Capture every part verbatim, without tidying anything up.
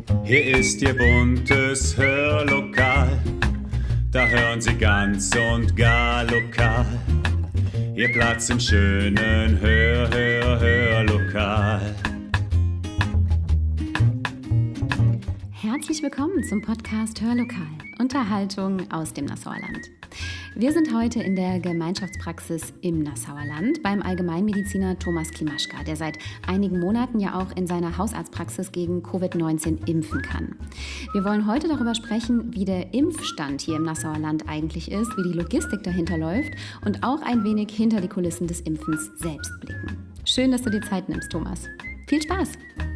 Hier ist Ihr buntes Hörlokal, da hören Sie ganz und gar lokal. Ihr Platz im schönen Hör, Hör, Hörlokal. Herzlich willkommen zum Podcast Hörlokal, Unterhaltung aus dem Nassauer Land. Wir sind heute in der Gemeinschaftspraxis im Nassauer Land beim Allgemeinmediziner Thomas Klimaschka, der seit einigen Monaten ja auch in seiner Hausarztpraxis gegen Covid neunzehn impfen kann. Wir wollen heute darüber sprechen, wie der Impfstand hier im Nassauer Land eigentlich ist, wie die Logistik dahinter läuft und auch ein wenig hinter die Kulissen des Impfens selbst blicken. Schön, dass du dir Zeit nimmst, Thomas. Viel Spaß!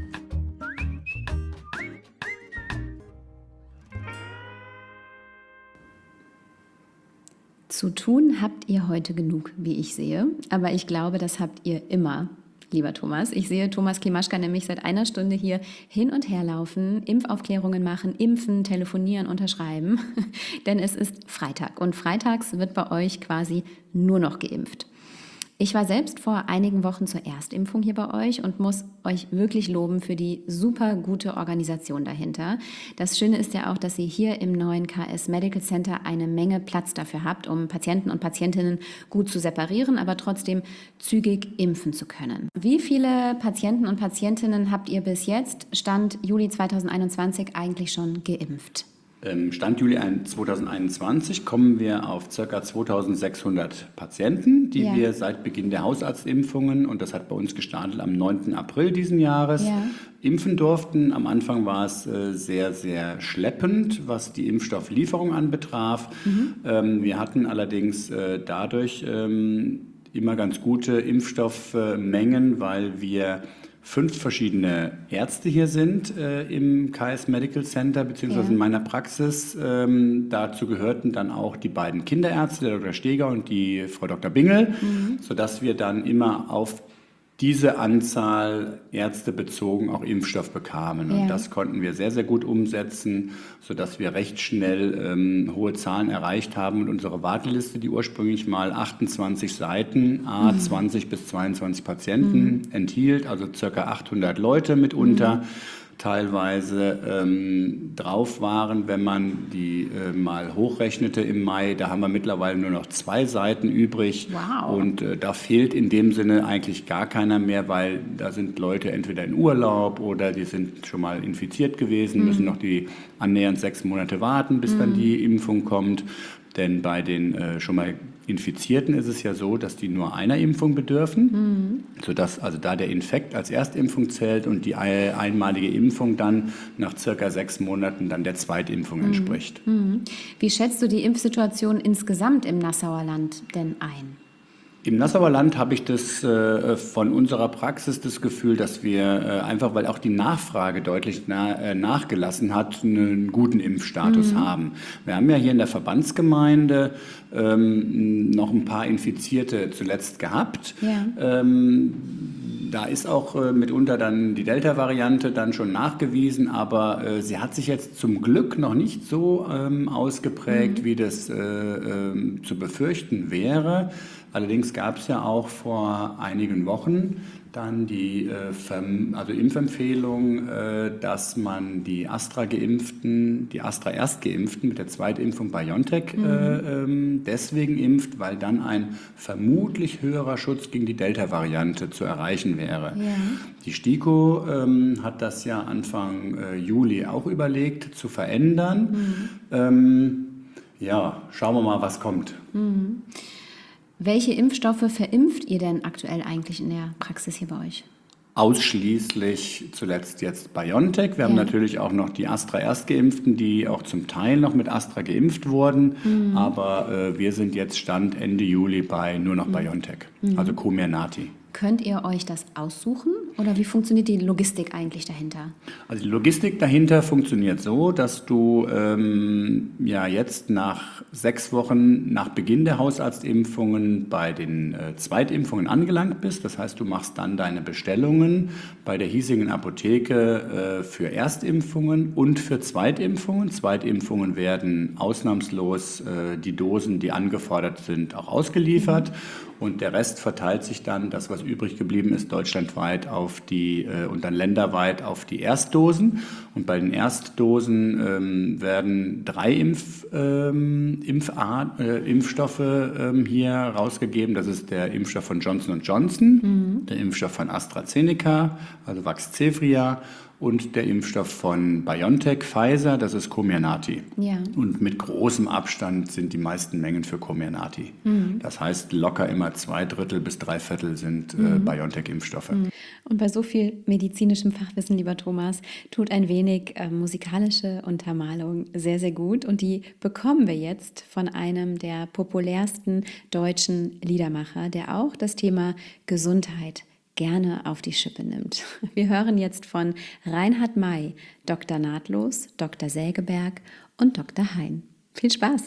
Zu tun habt ihr heute genug, wie ich sehe, aber ich glaube, das habt ihr immer, lieber Thomas. Ich sehe Thomas Klimaschka nämlich seit einer Stunde hier hin und her laufen, Impfaufklärungen machen, impfen, telefonieren, unterschreiben, denn es ist Freitag und freitags wird bei euch quasi nur noch geimpft. Ich war selbst vor einigen Wochen zur Erstimpfung hier bei euch und muss euch wirklich loben für die super gute Organisation dahinter. Das Schöne ist ja auch, dass ihr hier im neuen K S Medical Center eine Menge Platz dafür habt, um Patienten und Patientinnen gut zu separieren, aber trotzdem zügig impfen zu können. Wie viele Patienten und Patientinnen habt ihr bis jetzt, Stand Juli zweitausendeinundzwanzig, eigentlich schon geimpft? Stand Juli zweitausendeinundzwanzig kommen wir auf ca. zweitausendsechshundert Patienten, die ja. wir seit Beginn der Hausarztimpfungen, und das hat bei uns gestartet am neunten April diesen Jahres, ja. impfen durften. Am Anfang war es sehr, sehr schleppend, was die Impfstofflieferung anbetraf. Mhm. Ähm, wir hatten allerdings äh, dadurch ähm, immer ganz gute Impfstoffmengen, weil wir fünf verschiedene Ärzte hier sind äh, im K S Medical Center beziehungsweise ja. in meiner Praxis. Ähm, dazu gehörten dann auch die beiden Kinderärzte, der Doktor Steger und die Frau Doktor Bingel, mhm. sodass wir dann immer auf diese Anzahl Ärzte bezogen auch Impfstoff bekamen. Und ja. das konnten wir sehr, sehr gut umsetzen, sodass wir recht schnell ähm, hohe Zahlen erreicht haben. Und unsere Warteliste, die ursprünglich mal achtundzwanzig Seiten, a mhm. zwanzig bis zweiundzwanzig Patienten mhm. enthielt, also ca. achthundert Leute mitunter, mhm. teilweise ähm, drauf waren, wenn man die äh, mal hochrechnete im Mai. Da haben wir mittlerweile nur noch zwei Seiten übrig. Wow. Und äh, da fehlt in dem Sinne eigentlich gar keiner mehr, weil da sind Leute entweder in Urlaub oder die sind schon mal infiziert gewesen, mhm. müssen noch die annähernd sechs Monate warten, bis mhm. dann die Impfung kommt. Denn bei den äh, schon mal Infizierten ist es ja so, dass die nur einer Impfung bedürfen, mhm. sodass also da der Infekt als Erstimpfung zählt und die einmalige Impfung dann nach circa sechs Monaten dann der Zweitimpfung mhm. entspricht. Mhm. Wie schätzt du die Impfsituation insgesamt im Nassauer Land denn ein? Im Nassauer Land habe ich das äh, von unserer Praxis das Gefühl, dass wir äh, einfach, weil auch die Nachfrage deutlich na, äh, nachgelassen hat, einen guten Impfstatus mhm. haben. Wir haben ja hier in der Verbandsgemeinde ähm, noch ein paar Infizierte zuletzt gehabt. Ja. Ähm, Da ist auch äh, mitunter dann die Delta-Variante dann schon nachgewiesen, aber äh, sie hat sich jetzt zum Glück noch nicht so ähm, ausgeprägt, mhm. wie das äh, äh, zu befürchten wäre. Allerdings gab es ja auch vor einigen Wochen dann die äh, Verm- also Impfempfehlung, äh, dass man die Astra-Geimpften, die Astra-Erstgeimpften mit der Zweitimpfung BioNTech mhm. äh, ähm, deswegen impft, weil dann ein vermutlich höherer Schutz gegen die Delta-Variante zu erreichen wäre. Ja. Die STIKO ähm, hat das ja Anfang äh, Juli auch überlegt zu verändern. Mhm. Ähm, ja, schauen wir mal, was kommt. Mhm. Welche Impfstoffe verimpft ihr denn aktuell eigentlich in der Praxis hier bei euch? Ausschließlich zuletzt jetzt BioNTech. Wir haben ja. natürlich auch noch die Astra-Erstgeimpften, die auch zum Teil noch mit Astra geimpft wurden. Mhm. Aber äh, wir sind jetzt Stand Ende Juli bei nur noch mhm. BioNTech, mhm. also Comirnaty. Könnt ihr euch das aussuchen oder wie funktioniert die Logistik eigentlich dahinter? Also die Logistik dahinter funktioniert so, dass du ähm, ja jetzt nach sechs Wochen nach Beginn der Hausarztimpfungen bei den äh, Zweitimpfungen angelangt bist. Das heißt, du machst dann deine Bestellungen bei der hiesigen Apotheke äh, für Erstimpfungen und für Zweitimpfungen. Zweitimpfungen werden ausnahmslos äh, die Dosen, die angefordert sind, auch ausgeliefert. Und der Rest verteilt sich dann, das was übrig geblieben ist, deutschlandweit auf die äh, und dann länderweit auf die Erstdosen. Und bei den Erstdosen ähm, werden drei Impf, ähm, Impfart, äh, Impfstoffe ähm, hier rausgegeben. Das ist der Impfstoff von Johnson und Johnson, mhm. der Impfstoff von AstraZeneca, also Vaxzevria, und der Impfstoff von BioNTech, Pfizer, das ist Comirnaty. Ja. Und mit großem Abstand sind die meisten Mengen für Comirnaty. Mhm. Das heißt, locker immer zwei Drittel bis drei Viertel sind mhm. äh, BioNTech-Impfstoffe. Mhm. Und bei so viel medizinischem Fachwissen, lieber Thomas, tut ein wenig äh, musikalische Untermalung sehr, sehr gut. Und die bekommen wir jetzt von einem der populärsten deutschen Liedermacher, der auch das Thema Gesundheit gerne auf die Schippe nimmt. Wir hören jetzt von Reinhard May, Doktor Nahtlos, Doktor Sägeberg und Doktor Hein. Viel Spaß!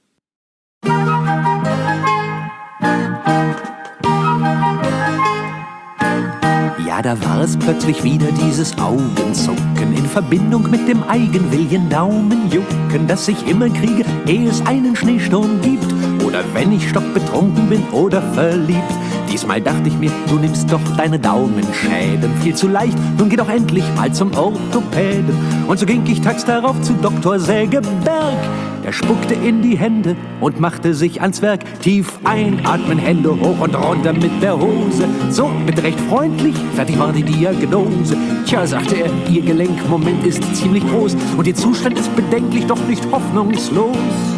Ja, da war es plötzlich wieder dieses Augenzucken in Verbindung mit dem Eigenwillen Daumenjucken, das ich immer kriege, ehe es einen Schneesturm gibt oder wenn ich stockbetrunken bin oder verliebt. Diesmal dachte ich mir, du nimmst doch deine Daumenschäden viel zu leicht, nun geh doch endlich mal zum Orthopäden. Und so ging ich tags darauf zu Doktor Sägeberg. Der spuckte in die Hände und machte sich ans Werk. Tief einatmen, Hände hoch und runter mit der Hose. So, bitte recht freundlich, fertig war die Diagnose. Tja, sagte er, Ihr Gelenkmoment ist ziemlich groß und Ihr Zustand ist bedenklich, doch nicht hoffnungslos.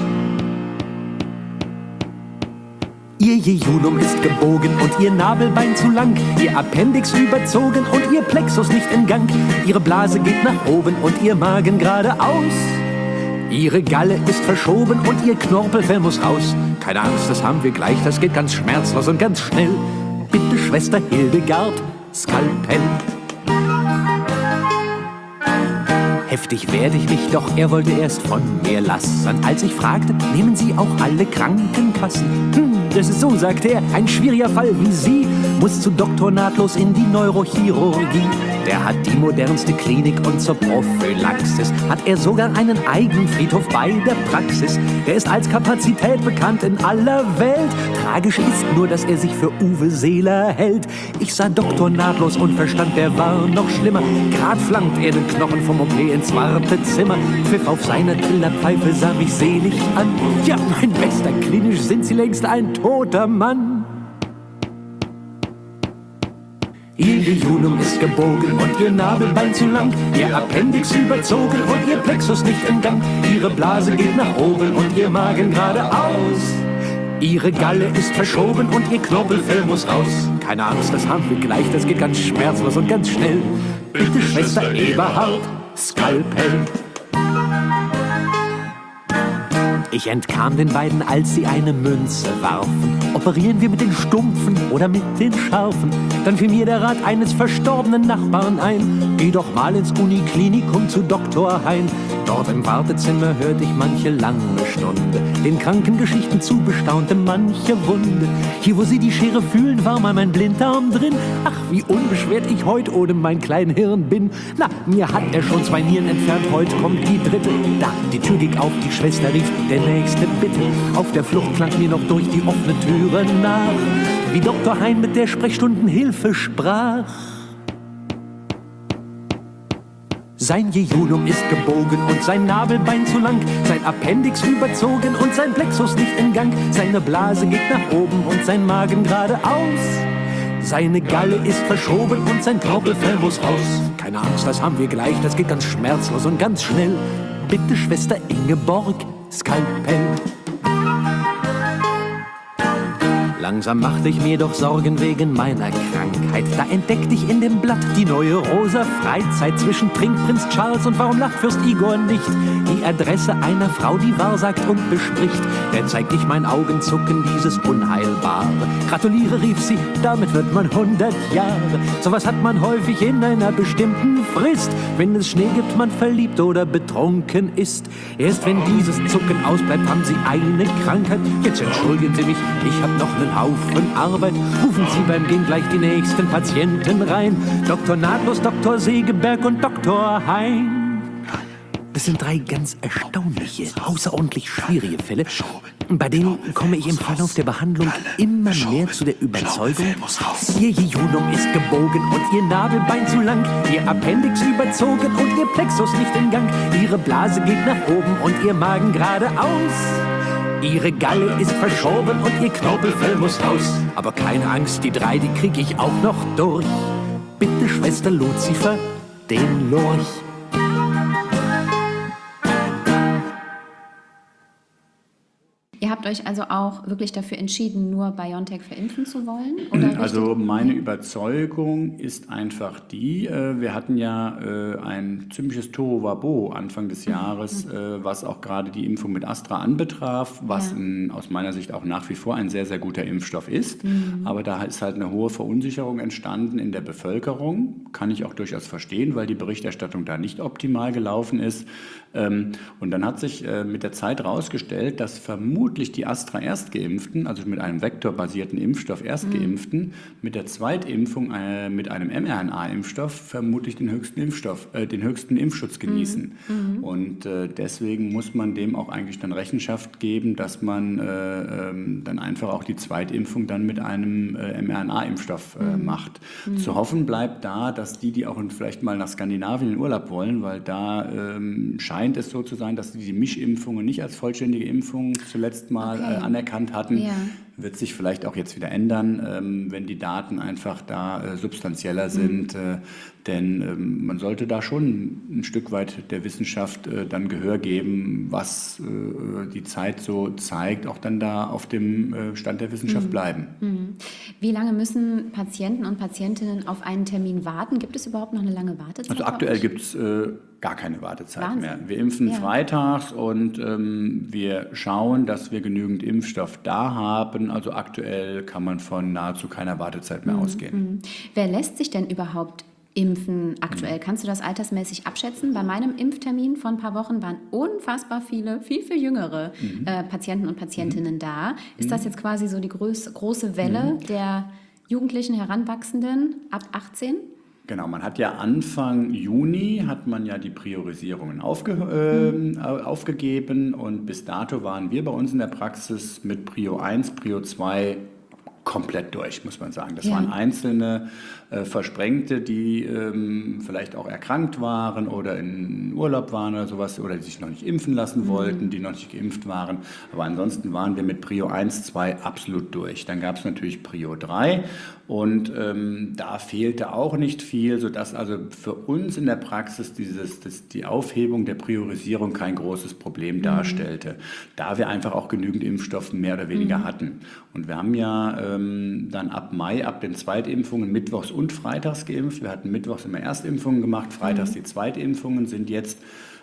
Ihr Jejunum ist gebogen und Ihr Nabelbein zu lang, Ihr Appendix überzogen und Ihr Plexus nicht in Gang. Ihre Blase geht nach oben und Ihr Magen geradeaus. Ihre Galle ist verschoben und Ihr Knorpelfell muss raus. Keine Angst, das haben wir gleich, das geht ganz schmerzlos und ganz schnell. Bitte, Schwester Hildegard, Skalpell. Heftig werde ich mich, doch er wollte erst von mir lassen. Als ich fragte, nehmen Sie auch alle Krankenkassen? Hm, das ist so, sagt er, ein schwieriger Fall wie Sie muss zu Doktor Nahtlos in die Neurochirurgie. Der hat die modernste Klinik und zur Prophylaxis hat er sogar einen eigenen Friedhof bei der Praxis. Der ist als Kapazität bekannt in aller Welt. Tragisch ist nur, dass er sich für Uwe Seeler hält. Ich sah Doktor Nahtlos und verstand, der war noch schlimmer. Grad flankt er den Knochen vom O P ins Wartezimmer. Pfiff auf seiner Trillerpfeife, sah mich selig an. Ja, mein Bester, klinisch sind Sie längst ein toter Mann. Ihr Jejunum ist gebogen und Ihr Nabelbein zu lang, Ihr Appendix überzogen und Ihr Plexus nicht in Gang. Ihre Blase geht nach oben und Ihr Magen geradeaus. Ihre Galle ist verschoben und Ihr Knorpelfell muss raus. Keine Angst, das haben wir gleich, das geht ganz schmerzlos und ganz schnell. Bitte, Schwester Eberhard, Skalpell. Ich entkam den beiden, als sie eine Münze warfen. Operieren wir mit den Stumpfen oder mit den Scharfen? Dann fiel mir der Rat eines verstorbenen Nachbarn ein. Geh doch mal ins Uniklinikum zu Doktor Hein. Dort im Wartezimmer hörte ich manche lange Stunde den Krankengeschichten zubestaunte manche Wunde. Hier, wo sie die Schere fühlen, war mal mein Blinddarm drin. Ach, wie unbeschwert ich heute ohne mein kleines Hirn bin. Na, mir hat er schon zwei Nieren entfernt, heute kommt die dritte. Da, die Tür ging auf, die Schwester rief, der nächste bitte. Auf der Flucht klang mir noch durch die offene Türe nach, wie Doktor Hein mit der Sprechstundenhilfe sprach. Sein Jejunum ist gebogen und sein Nabelbein zu lang, sein Appendix überzogen und sein Plexus nicht in Gang. Seine Blase geht nach oben und sein Magen geradeaus. Seine Galle ist verschoben und sein Knorpelfell muss raus. Keine Angst, das haben wir gleich, das geht ganz schmerzlos und ganz schnell. Bitte, Schwester Ingeborg, Skalpell. Langsam machte ich mir doch Sorgen wegen meiner Krankheit. Da entdeckte ich in dem Blatt die neue rosa Freizeit zwischen Trinkprinz Charles und warum lacht Fürst Igor nicht? Die Adresse einer Frau, die wahrsagt und bespricht. Der zeigt ich mein Augenzucken, dieses Unheilbare. Gratuliere, rief sie, damit wird man hundert Jahre. Sowas hat man häufig in einer bestimmten Frist. Wenn es Schnee gibt, man verliebt oder betrunken ist. Erst wenn dieses Zucken ausbleibt, haben Sie eine Krankheit. Jetzt entschuldigen Sie mich, ich hab noch einen Haufen Arbeit. Rufen Sie beim Gehen gleich die nächsten Patienten rein. Doktor Nahtlos, Doktor Sägeberg und Doktor Hein. Das sind drei ganz erstaunliche, außerordentlich schwierige Fälle. Bei denen komme ich im Verlauf der Behandlung immer mehr zu der Überzeugung, ihr Jejunum ist gebogen und ihr Nadelbein zu lang, ihr Appendix überzogen und ihr Plexus nicht im Gang, ihre Blase geht nach oben und ihr Magen geradeaus. Ihre Galle ist verschoben und ihr Knorpelfell muss raus. Aber keine Angst, die drei, die krieg ich auch noch durch. Bitte, Schwester Luzifer, den Lurch. Ihr habt euch also auch wirklich dafür entschieden, nur BioNTech verimpfen zu wollen? Oder also richtig? meine Überzeugung ist einfach die, äh, wir hatten ja äh, ein ziemliches Tohuwabo Anfang des Jahres, mhm. äh, was auch gerade die Impfung mit Astra anbetraf, was ja. in, aus meiner Sicht auch nach wie vor ein sehr, sehr guter Impfstoff ist. Mhm. Aber da ist halt eine hohe Verunsicherung entstanden in der Bevölkerung. Kann ich auch durchaus verstehen, weil die Berichterstattung da nicht optimal gelaufen ist. Ähm, und dann hat sich äh, mit der Zeit herausgestellt, dass vermutlich die Astra-Erstgeimpften, also mit einem vektorbasierten Impfstoff Erstgeimpften, mhm. mit der Zweitimpfung äh, mit einem mRNA-Impfstoff vermutlich den höchsten Impfstoff, äh, den höchsten Impfschutz genießen. Mhm. Und äh, deswegen muss man dem auch eigentlich dann Rechenschaft geben, dass man äh, ähm, dann einfach auch die Zweitimpfung dann mit einem äh, mRNA-Impfstoff äh, mhm. macht. Mhm. Zu hoffen bleibt da, dass die, die auch vielleicht mal nach Skandinavien in Urlaub wollen, weil da ähm, scheint es so zu sein, dass sie die Mischimpfungen nicht als vollständige Impfung zuletzt mal okay. äh, anerkannt hatten. Ja. Wird sich vielleicht auch jetzt wieder ändern, ähm, wenn die Daten einfach da äh, substanzieller sind. Mhm. Äh, denn ähm, man sollte da schon ein Stück weit der Wissenschaft äh, dann Gehör geben, was äh, die Zeit so zeigt, auch dann da auf dem äh, Stand der Wissenschaft mhm. bleiben. Mhm. Wie lange müssen Patienten und Patientinnen auf einen Termin warten? Gibt es überhaupt noch eine lange Wartezeit? Also aktuell gibt es äh, gar keine Wartezeit Wahnsinn. mehr. Wir impfen ja. freitags und ähm, wir schauen, dass wir genügend Impfstoff da haben. Also aktuell kann man von nahezu keiner Wartezeit mehr mhm. ausgehen. Wer lässt sich denn überhaupt impfen aktuell? Mhm. Kannst du das altersmäßig abschätzen? Bei meinem Impftermin vor ein paar Wochen waren unfassbar viele, viel, viel jüngere mhm. äh, Patienten und Patientinnen mhm. da. Ist das jetzt quasi so die groß, große Welle mhm. der jugendlichen Heranwachsenden ab achtzehn? Genau, man hat ja Anfang Juni hat man ja die Priorisierungen aufge, äh, mhm. aufgegeben und bis dato waren wir bei uns in der Praxis mit Prio eins, Prio zwei komplett durch, muss man sagen. Das ja. waren einzelne äh, Versprengte, die ähm, vielleicht auch erkrankt waren oder in Urlaub waren oder sowas oder die sich noch nicht impfen lassen mhm. wollten, die noch nicht geimpft waren. Aber ansonsten waren wir mit Prio eins, zwei absolut durch. Dann gab es natürlich Prio drei und ähm, da fehlte auch nicht viel, sodass also für uns in der Praxis dieses, das, die Aufhebung der Priorisierung kein großes Problem mhm. darstellte, da wir einfach auch genügend Impfstoff mehr oder weniger mhm. hatten. Und wir haben ja ähm, dann ab Mai, ab den Zweitimpfungen mittwochs und freitags geimpft. Wir hatten mittwochs immer Erstimpfungen gemacht, freitags mhm. die Zweitimpfungen, sind jetzt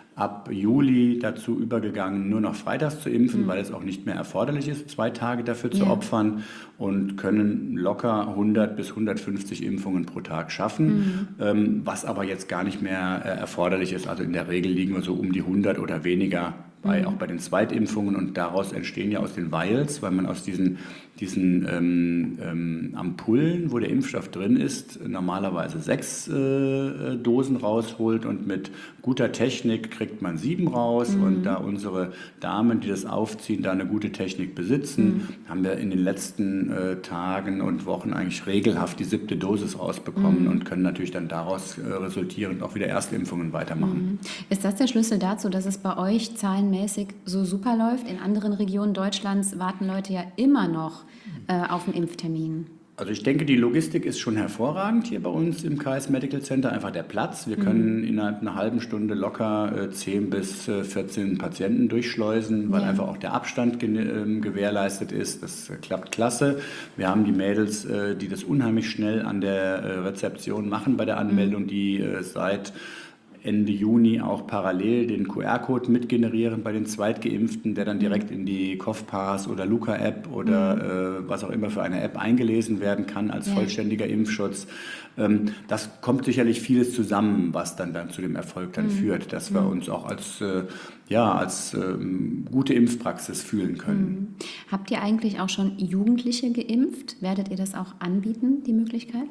ab Juli dazu übergegangen, nur noch freitags zu impfen, mhm. weil es auch nicht mehr erforderlich ist, zwei Tage dafür zu ja. opfern und können locker hundert bis hundertfünfzig Impfungen pro Tag schaffen, mhm. ähm, was aber jetzt gar nicht mehr äh, erforderlich ist. Also in der Regel liegen wir so um die hundert oder weniger, bei, mhm. auch bei den Zweitimpfungen und daraus entstehen ja aus den Vials, weil man aus diesen, diesen ähm, ähm, Ampullen, wo der Impfstoff drin ist, normalerweise sechs äh, Dosen rausholt und mit guter Technik kriegt man sieben raus mhm. und da unsere Damen, die das aufziehen, da eine gute Technik besitzen, mhm. haben wir in den letzten äh, Tagen und Wochen eigentlich regelhaft die siebte Dosis rausbekommen mhm. und können natürlich dann daraus äh, resultierend auch wieder Erstimpfungen weitermachen. Mhm. Ist das der Schlüssel dazu, dass es bei euch Zahlen mäßig so super läuft? In anderen Regionen Deutschlands warten Leute ja immer noch äh, auf einen Impftermin. Also ich denke, die Logistik ist schon hervorragend hier bei uns im K S Medical Center. Einfach der Platz. Wir können mhm. innerhalb einer halben Stunde locker äh, zehn bis vierzehn Patienten durchschleusen, weil ja. einfach auch der Abstand ge äh, gewährleistet ist. Das äh, klappt klasse. Wir haben die Mädels, äh, die das unheimlich schnell an der äh, Rezeption machen bei der Anmeldung, mhm. die äh, seit Ende Juni auch parallel den Q R-Code mitgenerieren bei den Zweitgeimpften, der dann direkt in die CoughPass oder Luca-App oder mhm. äh, was auch immer für eine App eingelesen werden kann als ja. vollständiger Impfschutz. Ähm, das kommt sicherlich vieles zusammen, was dann, dann zu dem Erfolg dann mhm. führt, dass wir mhm. uns auch als, äh, ja, als ähm, gute Impfpraxis fühlen können. Mhm. Habt ihr eigentlich auch schon Jugendliche geimpft? Werdet ihr das auch anbieten, die Möglichkeit?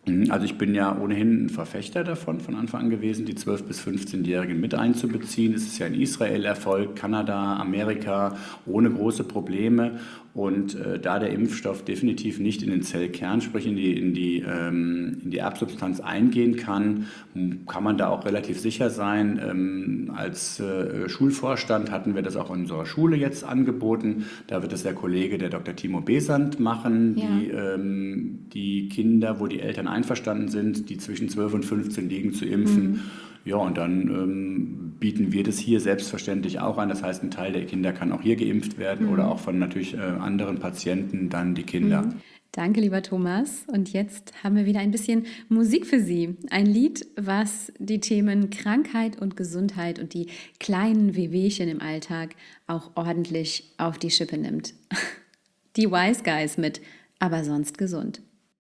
Also ich bin ja ohnehin ein Verfechter davon, von Anfang an gewesen, die zwölf- bis fünfzehnjährigen mit einzubeziehen. Es ist ja in Israel Erfolg, Kanada, Amerika, ohne große Probleme. Und äh, da der Impfstoff definitiv nicht in den Zellkern, sprich in die, in die, ähm, in die Erbsubstanz eingehen kann, kann man da auch relativ sicher sein. Ähm, als äh, Schulvorstand hatten wir das auch in unserer Schule jetzt angeboten. Da wird es der Kollege, der Doktor Timo Besant, machen, Ja. die, ähm, die Kinder, wo die Eltern einverstanden sind, die zwischen zwölf und fünfzehn liegen, zu impfen. Mhm. Ja, und dann ähm, bieten wir das hier selbstverständlich auch an. Das heißt, ein Teil der Kinder kann auch hier geimpft werden mhm. oder auch von natürlich äh, anderen Patienten dann die Kinder. Mhm. Danke, lieber Thomas. Und jetzt haben wir wieder ein bisschen Musik für Sie. Ein Lied, was die Themen Krankheit und Gesundheit und die kleinen Wehwehchen im Alltag auch ordentlich auf die Schippe nimmt. Die Wise Guys mit Aber sonst gesund.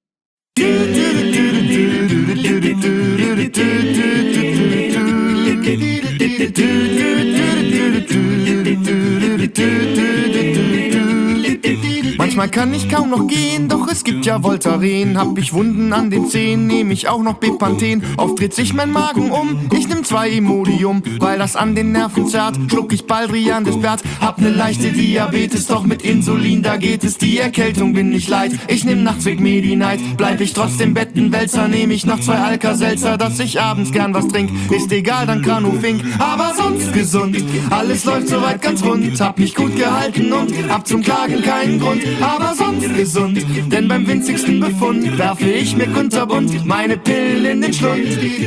Manchmal kann ich kaum noch gehen, doch es gibt ja Voltaren. Hab ich Wunden an den Zähnen, nehm ich auch noch Bepanthen. Oft dreht sich mein Magen um, ich nehm zwei Imodium, weil das an den Nerven zerrt. Schluck ich Baldrian des Bert, hab ne leichte Diabetes, doch mit Insulin, da geht es. Die Erkältung bin ich leid, ich nehm nachts Weg Medi-Night. Bleib ich trotzdem Bettenwälzer, nehm ich noch zwei Alka-Seltzer. Dass ich abends gern was trink, ist egal, dann Granufink. Aber sonst gesund, alles läuft soweit ganz rund. Hab mich gut gehalten und hab zum Klagen keinen Grund. Aber sonst gesund, denn beim winzigsten Befund werfe ich mir kunterbunt meine Pillen in den Schlund.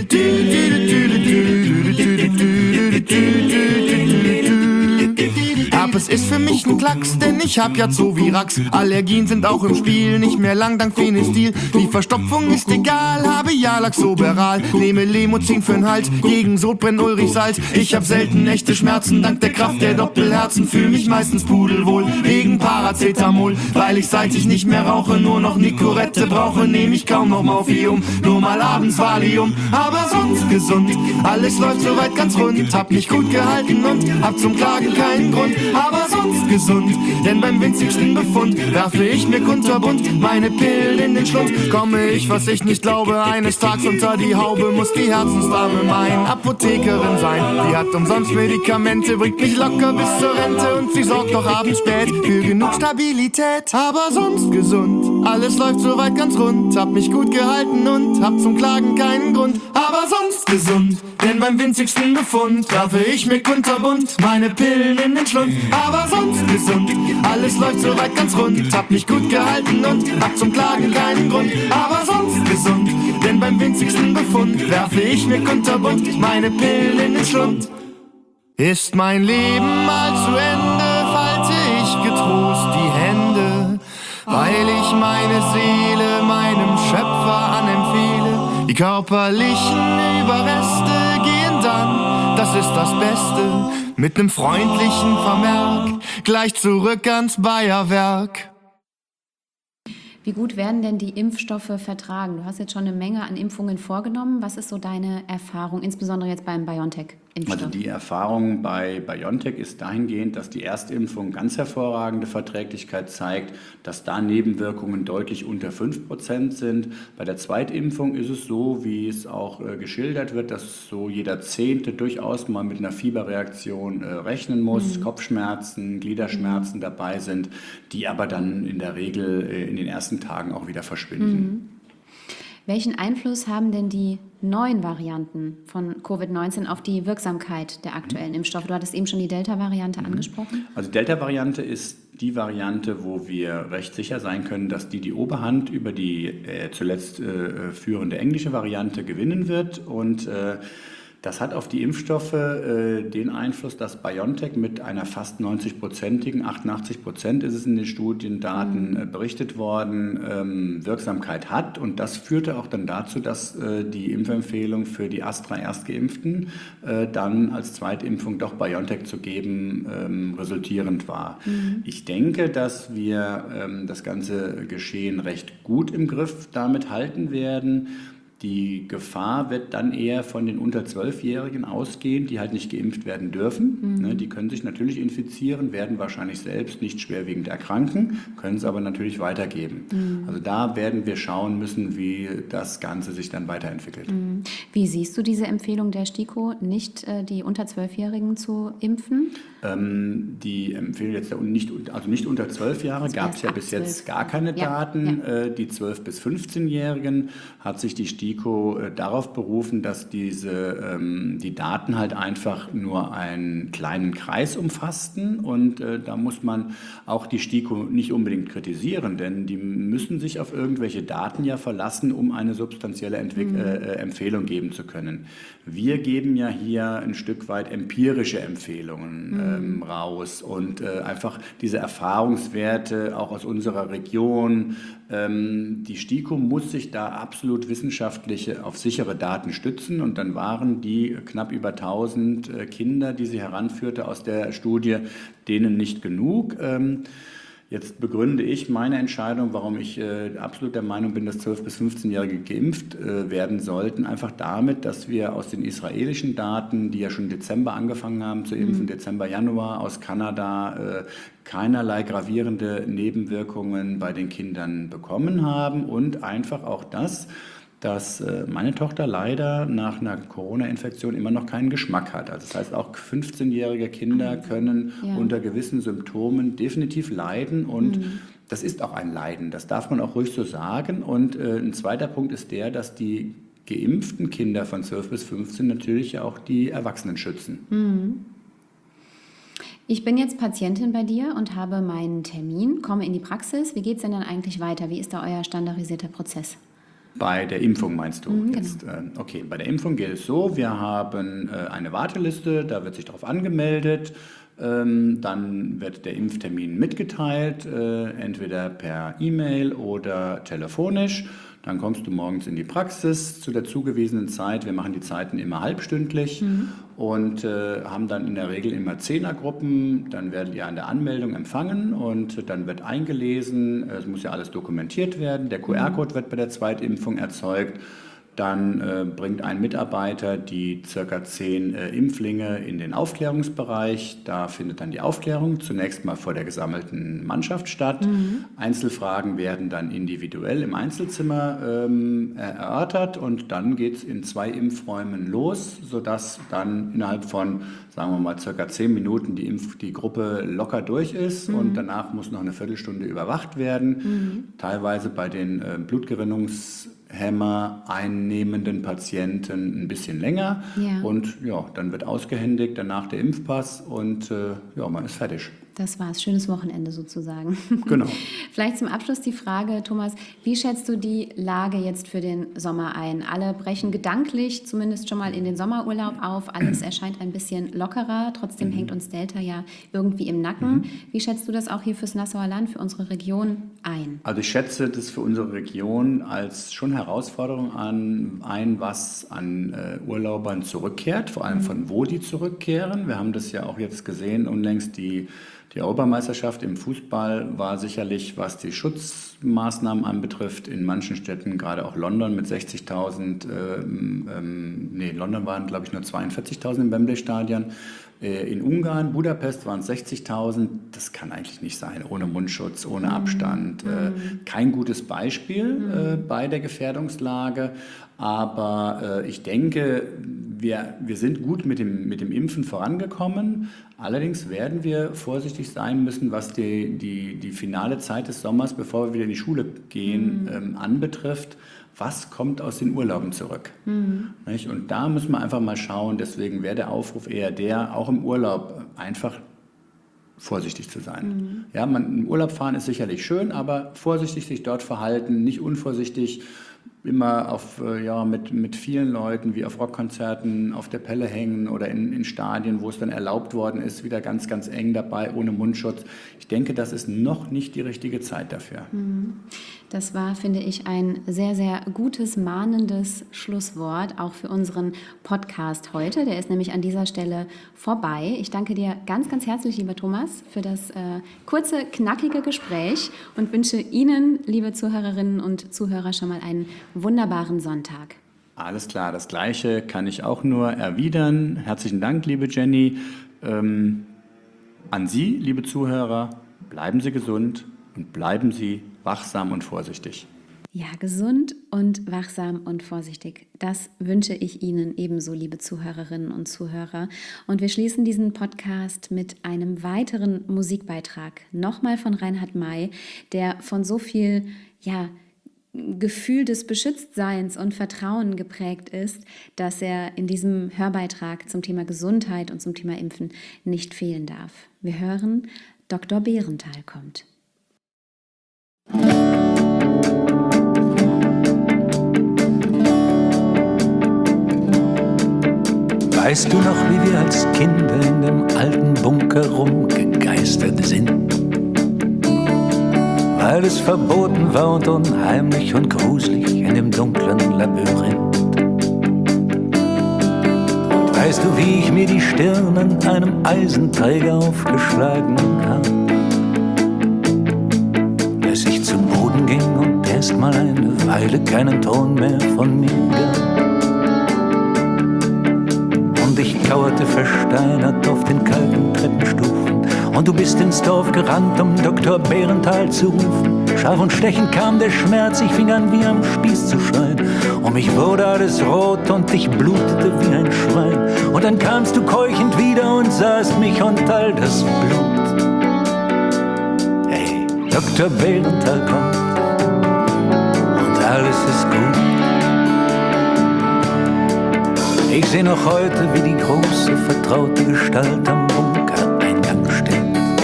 Herpes ist für mich ein Klacks, denn ich hab ja Zovirax. Allergien sind auch im Spiel, nicht mehr lang dank Phenestil. Die Verstopfung ist egal, habe ja Laxoberal. Nehme Lemozin für'n Hals, gegen Sodbrennen Ulrich Salz. Ich hab selten echte Schmerzen, dank der Kraft der Doppelherzen. Fühl mich meistens pudelwohl, wegen Paracetamol. Weil ich seit ich nicht mehr rauche, nur noch Nicorette brauche. Nehm ich kaum noch Morphium, nur mal abends Valium. Aber sonst gesund, alles läuft soweit ganz rund. Hab mich gut gehalten und hab zum Klagen keinen Grund. Aber sonst gesund, denn beim winzigsten Befund werfe ich mir kunterbunt meine Pillen in den Schlund. Komme ich, was ich nicht glaube, eines Tages unter die Haube, muss die Herzensdame mein Apothekerin sein. Die hat umsonst Medikamente, bringt mich locker bis zur Rente und sie sorgt doch abends spät für genug Stabilität. Aber sonst gesund, alles läuft soweit ganz rund. Hab mich gut gehalten und hab zum Klagen keinen Grund. Aber sonst gesund, denn beim winzigsten Befund werfe ich mir kunterbunt meine Pillen in den Schlund. Aber sonst gesund, alles läuft soweit ganz rund. Hab mich gut gehalten und hab zum Klagen keinen Grund. Aber sonst gesund, denn beim winzigsten Befund werfe ich mir kunterbunt meine Pillen in den Schlund. Ist mein Leben mal zu Ende, falte ich getrost die Hände, weil ich meine Seele meinem Schöpfer anempfehle. Die körperlichen Überreste gehen dann, das ist das Beste, mit nem freundlichen Vermerk, gleich zurück ans Bayerwerk. Wie gut werden denn die Impfstoffe vertragen? Du hast jetzt schon eine Menge an Impfungen vorgenommen. Was ist so deine Erfahrung, insbesondere jetzt beim BioNTech-Impfstoff? Also die Erfahrung bei BioNTech ist dahingehend, dass die Erstimpfung ganz hervorragende Verträglichkeit zeigt, dass da Nebenwirkungen deutlich unter fünf Prozent sind. Bei der Zweitimpfung ist es so, wie es auch äh, geschildert wird, dass so jeder Zehnte durchaus mal mit einer Fieberreaktion äh, rechnen muss, mhm. Kopfschmerzen, Gliederschmerzen mhm. dabei sind, die aber dann in der Regel äh, in den ersten Tagen auch wieder verschwinden. Mhm. Welchen Einfluss haben denn die neuen Varianten von Covid neunzehn auf die Wirksamkeit der aktuellen Impfstoffe? Du hattest eben schon die Delta-Variante mhm. angesprochen. Also Delta-Variante ist die Variante, wo wir recht sicher sein können, dass die die Oberhand über die äh, zuletzt äh, führende englische Variante gewinnen wird. Und äh, das hat auf die Impfstoffe äh, den Einfluss, dass BioNTech mit einer fast neunzig-prozentigen, achtundachtzig Prozent ist es in den Studiendaten äh, berichtet worden, ähm, Wirksamkeit hat. Und das führte auch dann dazu, dass äh, die Impfempfehlung für die Astra-Erstgeimpften äh, dann als Zweitimpfung doch BioNTech zu geben, ähm, resultierend war. Mhm. Ich denke, dass wir ähm, das ganze Geschehen recht gut im Griff damit halten werden. Die Gefahr wird dann eher von den unter zwölfjährigen ausgehen, die halt nicht geimpft werden dürfen. Mhm. Die können sich natürlich infizieren, werden wahrscheinlich selbst nicht schwerwiegend erkranken, können es aber natürlich weitergeben. Mhm. Also da werden wir schauen müssen, wie das Ganze sich dann weiterentwickelt. Mhm. Wie siehst du diese Empfehlung der STIKO, nicht äh, die unter zwölfjährigen zu impfen? Ähm, die Empfehlung jetzt nicht, also nicht unter zwölf Jahre, gab es ja bis jetzt gar keine ja, Daten. Ja. Äh, die zwölf- bis fünfzehnjährigen hat sich die STIKO darauf berufen, dass diese, ähm, die Daten halt einfach nur einen kleinen Kreis umfassten und äh, da muss man auch die STIKO nicht unbedingt kritisieren, denn die müssen sich auf irgendwelche Daten ja verlassen, um eine substanzielle Entwick- mhm. äh, Empfehlung geben zu können. Wir geben ja hier ein Stück weit empirische Empfehlungen mhm. ähm, raus und äh, einfach diese Erfahrungswerte auch aus unserer Region. Ähm, die STIKO muss sich da absolut wissenschaftlich auf sichere Daten stützen und dann waren die knapp über tausend Kinder, die sie heranführte aus der Studie, denen nicht genug. Jetzt begründe ich meine Entscheidung, warum ich absolut der Meinung bin, dass zwölf- bis fünfzehnjährige geimpft werden sollten, einfach damit, dass wir aus den israelischen Daten, die ja schon im Dezember angefangen haben zu impfen, mhm. Dezember, Januar, aus Kanada, keinerlei gravierende Nebenwirkungen bei den Kindern bekommen haben und einfach auch das, dass meine Tochter leider nach einer Corona-Infektion immer noch keinen Geschmack hat. Also das heißt, auch fünfzehnjährige Kinder können ja. unter gewissen Symptomen definitiv leiden und mhm. das ist auch ein Leiden, das darf man auch ruhig so sagen. Und äh, ein zweiter Punkt ist der, dass die geimpften Kinder von zwölf bis fünfzehn natürlich auch die Erwachsenen schützen. Mhm. Ich bin jetzt Patientin bei dir und habe meinen Termin, komme in die Praxis. Wie geht es denn dann eigentlich weiter? Wie ist da euer standardisierter Prozess? Bei der Impfung meinst du? Mhm, jetzt, äh, okay, bei der Impfung geht es so, wir haben äh, eine Warteliste, da wird sich darauf angemeldet, ähm, dann wird der Impftermin mitgeteilt, äh, entweder per E-Mail oder telefonisch. Dann kommst du morgens in die Praxis zu der zugewiesenen Zeit. Wir machen die Zeiten immer halbstündlich mhm. und äh, haben dann in der Regel immer Zehnergruppen. Dann werdet ihr an der Anmeldung empfangen und dann wird eingelesen. Es muss ja alles dokumentiert werden. Der Q R-Code wird bei der Zweitimpfung erzeugt. Dann äh, bringt ein Mitarbeiter die circa zehn äh, Impflinge in den Aufklärungsbereich. Da findet dann die Aufklärung zunächst mal vor der gesammelten Mannschaft statt. Mhm. Einzelfragen werden dann individuell im Einzelzimmer ähm, erörtert und dann geht es in zwei Impfräumen los, sodass dann innerhalb von, sagen wir mal, circa zehn Minuten die, Impf- die Gruppe locker durch ist mhm. und danach muss noch eine Viertelstunde überwacht werden. Mhm. Teilweise bei den äh, Blutgerinnungs- Hämmer einnehmenden Patienten ein bisschen länger ja. und ja, dann wird ausgehändigt, danach der Impfpass und äh, ja, man ist fertig. Das war's, schönes Wochenende sozusagen. Genau. Vielleicht zum Abschluss die Frage, Thomas, wie schätzt du die Lage jetzt für den Sommer ein? Alle brechen gedanklich zumindest schon mal in den Sommerurlaub auf, alles erscheint ein bisschen lockerer, trotzdem mhm. hängt uns Delta ja irgendwie im Nacken. Mhm. Wie schätzt du das auch hier fürs Nassauer Land, für unsere Region ein? Also ich schätze das für unsere Region als schon Herausforderung an, ein, was an äh, Urlaubern zurückkehrt, vor allem mhm. von wo die zurückkehren. Wir haben das ja auch jetzt gesehen, unlängst die Die Europameisterschaft im Fußball war sicherlich, was die Schutzmaßnahmen anbetrifft, in manchen Städten, gerade auch London mit sechzigtausend, ähm, ähm, nee, London waren, glaube ich, nur zweiundvierzigtausend im Wembley-Stadion. Äh, in Ungarn, Budapest waren es sechzigtausend. Das kann eigentlich nicht sein, ohne Mundschutz, ohne Abstand. Mhm. Äh, kein gutes Beispiel mhm. äh, bei der Gefährdungslage. Aber äh, ich denke, wir, wir sind gut mit dem, mit dem Impfen vorangekommen. Allerdings werden wir vorsichtig sein müssen, was die, die, die finale Zeit des Sommers, bevor wir wieder in die Schule gehen, mhm. ähm, anbetrifft. Was kommt aus den Urlauben zurück? Mhm. Nicht? Und da müssen wir einfach mal schauen. Deswegen wäre der Aufruf eher der, auch im Urlaub einfach vorsichtig zu sein. Mhm. Ja, man, im Urlaub fahren ist sicherlich schön, aber vorsichtig sich dort verhalten, nicht unvorsichtig immer auf, ja, mit, mit vielen Leuten wie auf Rockkonzerten auf der Pelle hängen oder in, in Stadien, wo es dann erlaubt worden ist, wieder ganz, ganz eng dabei, ohne Mundschutz. Ich denke, das ist noch nicht die richtige Zeit dafür. Das war, finde ich, ein sehr, sehr gutes, mahnendes Schlusswort, auch für unseren Podcast heute. Der ist nämlich an dieser Stelle vorbei. Ich danke dir ganz, ganz herzlich, lieber Thomas, für das äh, kurze, knackige Gespräch und wünsche Ihnen, liebe Zuhörerinnen und Zuhörer, schon mal einen wunderbaren Sonntag. Alles klar, das Gleiche kann ich auch nur erwidern. Herzlichen Dank, liebe Jenny. Ähm, an Sie, liebe Zuhörer, bleiben Sie gesund und bleiben Sie wachsam und vorsichtig. Ja, gesund und wachsam und vorsichtig. Das wünsche ich Ihnen ebenso, liebe Zuhörerinnen und Zuhörer. Und wir schließen diesen Podcast mit einem weiteren Musikbeitrag, nochmal von Reinhard May, der von so viel, ja, Gefühl des Beschütztseins und Vertrauen geprägt ist, dass er in diesem Hörbeitrag zum Thema Gesundheit und zum Thema Impfen nicht fehlen darf. Wir hören, Doktor Bärenthal kommt. Weißt du noch, wie wir als Kinder in dem alten Bunker rumgegeistert sind? Weil es verboten war und unheimlich und gruselig in dem dunklen Labyrinth. Und weißt du, wie ich mir die Stirn an einem Eisenträger aufgeschlagen habe? Dass ich zu Boden ging und erst mal eine Weile keinen Ton mehr von mir gab. Und ich kauerte versteinert auf den kalten Treppenstufen. Und du bist ins Dorf gerannt, um Doktor Bärenthal zu rufen. Scharf und stechend kam der Schmerz, ich fing an wie am Spieß zu schreien. Um mich wurde alles rot und ich blutete wie ein Schwein. Und dann kamst du keuchend wieder und sahst mich und all das Blut. Hey, Doktor Bärenthal kommt und alles ist gut. Ich seh noch heute, wie die große, vertraute Gestalt am Bunkereingang steht.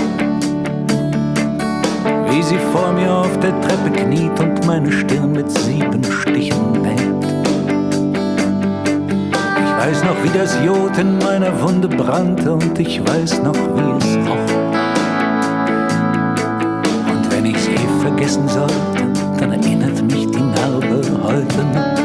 Wie sie vor mir auf der Treppe kniet und meine Stirn mit sieben Stichen näht. Ich weiß noch, wie das Jod in meiner Wunde brannte und ich weiß noch, wie es roch. Und wenn ich's eh vergessen sollte, dann erinnert mich die Narbe heute noch.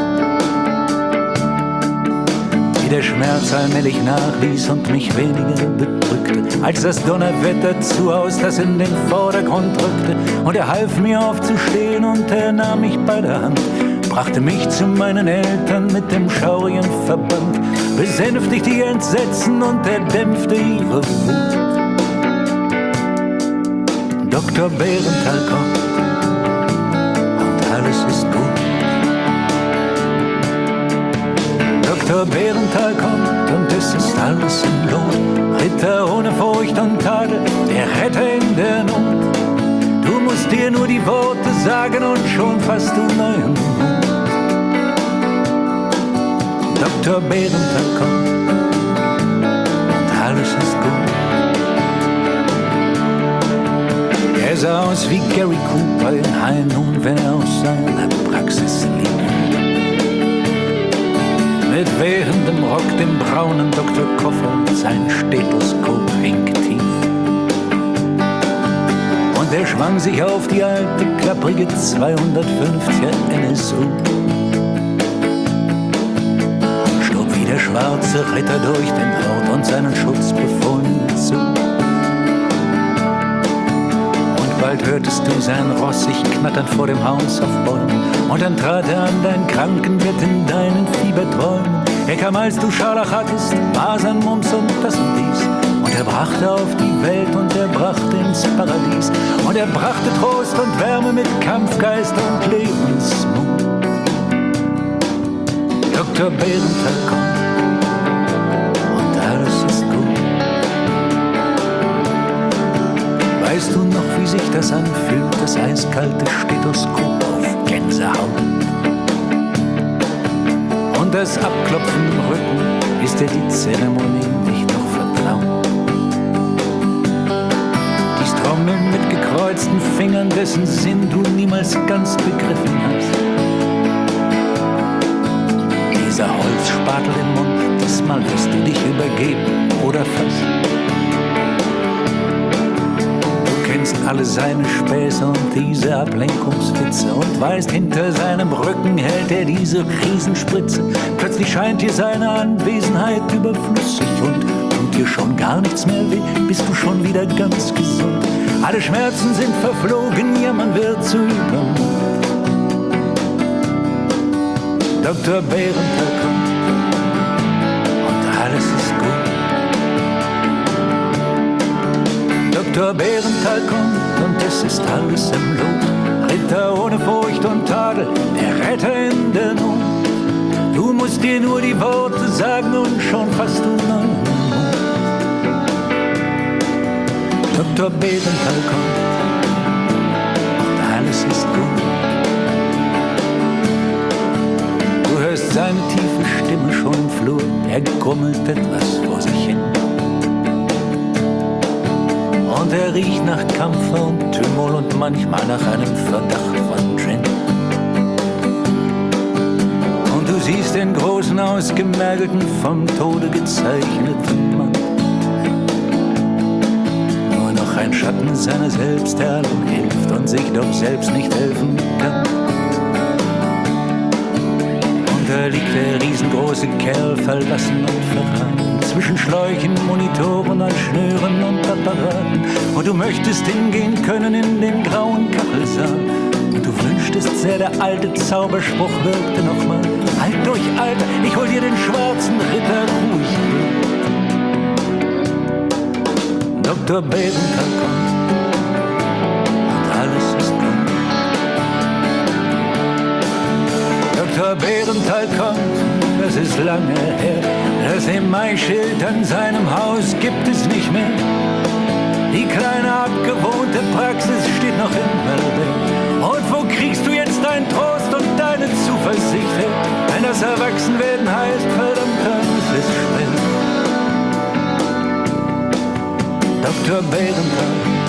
Der Schmerz allmählich nachließ und mich weniger bedrückte, als das Donnerwetter zu Haus, das in den Vordergrund rückte. Und er half mir aufzustehen und er nahm mich bei der Hand, brachte mich zu meinen Eltern mit dem schaurigen Verband, besänftigte ihr Entsetzen und er dämpfte ihre Wut. Doktor Bärenthal kommt und alles ist gut. Doktor Bärenthal kommt und es ist alles im Lot. Ritter ohne Furcht und Tadel, der Retter in der Not. Du musst dir nur die Worte sagen und schon fasst du neuen Mut. Doktor Bärenthal kommt und alles ist gut. Er sah aus wie Gary Cooper in High Noon, wenn er aus seiner Praxis lief. Mit wehendem Rock, dem braunen Doktorkoffer, sein Stethoskop hing tief. Und er schwang sich auf die alte, klapprige zweihundertfünfziger N S U. Und stob wie der schwarze Ritter durch den Ort und seinen Schutzbefohlenen zu. Und bald hörtest du sein Ross sich knattern vor dem Haus auf Bäumen. Und dann trat er an dein Krankenbett in deinen Fieberträumen. Er kam, als du Scharlach hattest, Masern, Mumps und das und dies. Und er brachte auf die Welt und er brachte ins Paradies. Und er brachte Trost und Wärme mit Kampfgeist und Lebensmut. Doktor Bärenthal kommt und alles ist gut. Weißt du noch, wie sich das anfühlt, das eiskalte Stethoskop auf Gänsehaut? Und das Abklopfen im Rücken, ist dir die Zeremonie nicht noch vertraut? Dies Trommeln mit gekreuzten Fingern, dessen Sinn du niemals ganz begriffen hast. Dieser Holzspatel im Mund, diesmal wirst du dich übergeben oder fast. Kennst alle seine Späße und diese Ablenkungswitze und weißt, hinter seinem Rücken hält er diese Riesenspritze. Plötzlich scheint dir seine Anwesenheit überflüssig und tut dir schon gar nichts mehr weh, bist du schon wieder ganz gesund. Alle Schmerzen sind verflogen, ja, man wird zu Übermut. Doktor Bärenthal kommt und alles ist gut. Doktor Bärenthal kommt und es ist alles im Lot. Ritter ohne Furcht und Tadel, der Retter in der Not. Du musst dir nur die Worte sagen und schon fasst du neuen Mut. Doktor Bärenthal kommt und alles ist gut. Du hörst seine tiefe Stimme schon im Flur, er grummelt etwas vor sich hin. Und er riecht nach Kampfer und Thymian und manchmal nach einem Verdacht von Gin. Und du siehst den großen, ausgemergelten, vom Tode gezeichneten Mann. Nur noch ein Schatten seiner selbst, der allen hilft und sich doch selbst nicht helfen kann. Und da liegt der riesengroße Kerl, verlassen und verraten, zwischen Schläuchen, Monitoren, an Schnüren und Apparaten. Und du möchtest hingehen können in den grauen Kachelsaal. Und du wünschtest sehr, der alte Zauberspruch wirkte nochmal. Halt durch, Alter, ich hol dir den schwarzen Ritter ruhig. Doktor Bärenthal kommt und alles ist gut. Doktor Bärenthal kommt, das ist lange her. Das E M I-Schild an seinem Haus gibt es nicht mehr. Die kleine abgewohnte Praxis steht noch immer leer. Und wo kriegst du jetzt deinen Trost und deine Zuversicht her? Wenn das Erwachsenwerden heißt, verdammt, dann ist es schwer. Doktor Bärenthal